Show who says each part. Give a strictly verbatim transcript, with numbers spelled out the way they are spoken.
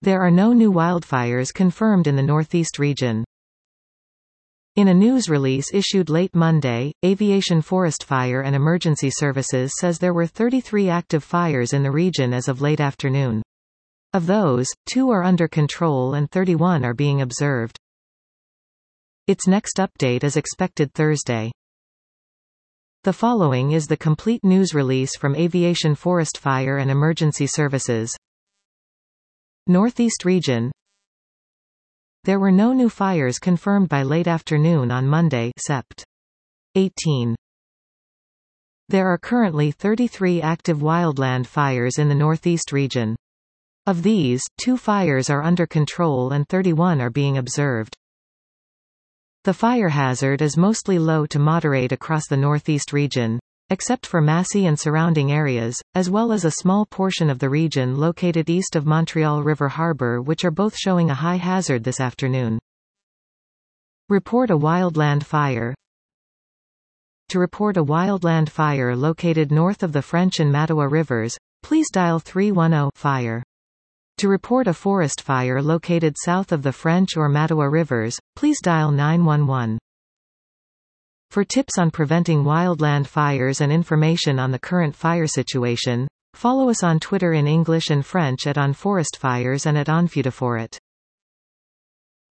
Speaker 1: There are no new wildfires confirmed in the Northeast region. In a news release issued late Monday, Aviation Forest Fire and Emergency Services says there were thirty-three active fires in the region as of late afternoon. Of those, two are under control and thirty-one are being observed. Its next update is expected Thursday. The following is the complete news release from Aviation Forest Fire and Emergency Services. Northeast region. There were no new fires confirmed by late afternoon on Monday, September eighteenth. There are currently thirty-three active wildland fires in the Northeast region. Of these, two fires are under control and thirty-one are being observed. The fire hazard is mostly low to moderate across the Northeast region, except for Massey and surrounding areas, as well as a small portion of the region located east of Montreal River Harbor, which are both showing a high hazard this afternoon. Report a wildland fire. To report a wildland fire located north of the French and Mattawa rivers, please dial three one zero fire. To report a forest fire located south of the French or Mattawa rivers, please dial nine one one. For tips on preventing wildland fires and information on the current fire situation, follow us on Twitter in English and French at On Forest Fires and at OnFutuForet.